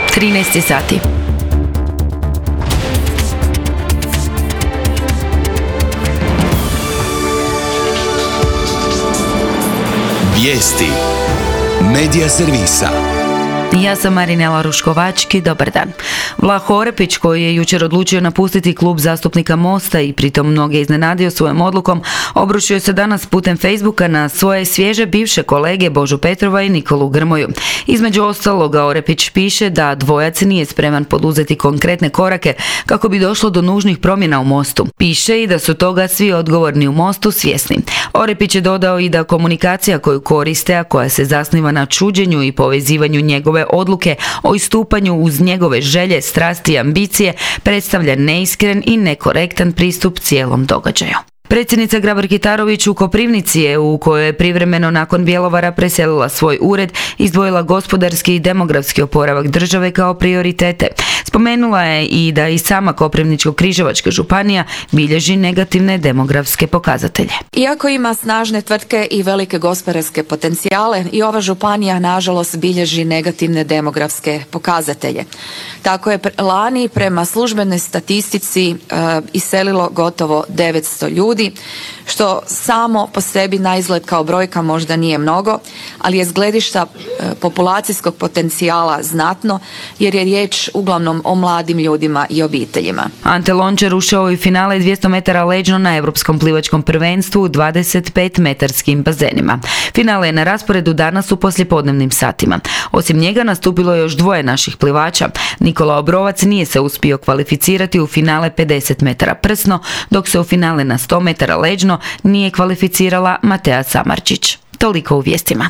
13 sati. Vijesti Medija servisa. Ja sam Marinela Ruškovački, dobar dan. Vlah Orepić, koji je jučer odlučio napustiti klub zastupnika Mosta i pritom mnoge iznenadio svojom odlukom, obrušio se danas putem Facebooka na svoje svježe bivše kolege Božu Petrova i Nikolu Grmoju. Između ostaloga, Orepić piše da dvojac nije spreman poduzeti konkretne korake kako bi došlo do nužnih promjena u Mostu. Piše i da su toga svi odgovorni u Mostu svjesni. Orepić je dodao i da komunikacija koju koriste, a koja se zasniva na čuđenju i povezivanju njegove odluke o istupanju uz njegove želje, strasti i ambicije, predstavlja neiskren i nekorektan pristup cijelom događaju. Predsjednica Grabar-Kitarović u Koprivnici je, u kojoj je privremeno nakon Bjelovara preselila svoj ured, izdvojila gospodarski i demografski oporavak države kao prioritete. Spomenula je i da i sama Koprivničko-križevačka županija bilježi negativne demografske pokazatelje. Iako ima snažne tvrtke i velike gospodarske potencijale, i ova županija nažalost bilježi negativne demografske pokazatelje. Tako je lani prema službenoj statistici iselilo gotovo 900 ljudi, što samo po sebi naizgled kao brojka možda nije mnogo, ali je s gledišta populacijskog potencijala znatno, jer je riječ uglavnom o mladim ljudima i obiteljima. Ante Lončar ušao je u finale 200 metara leđno na Europskom plivačkom prvenstvu u 25-metarskim bazenima. Finale je na rasporedu danas u poslijepodnevnim satima. Osim njega nastupilo je još dvoje naših plivača. Nikola Obrovac nije se uspio kvalificirati u finale 50 metara prsno, dok se u finale na 100 metara leđno nije kvalificirala Matea Samarčić. Toliko u vijestima.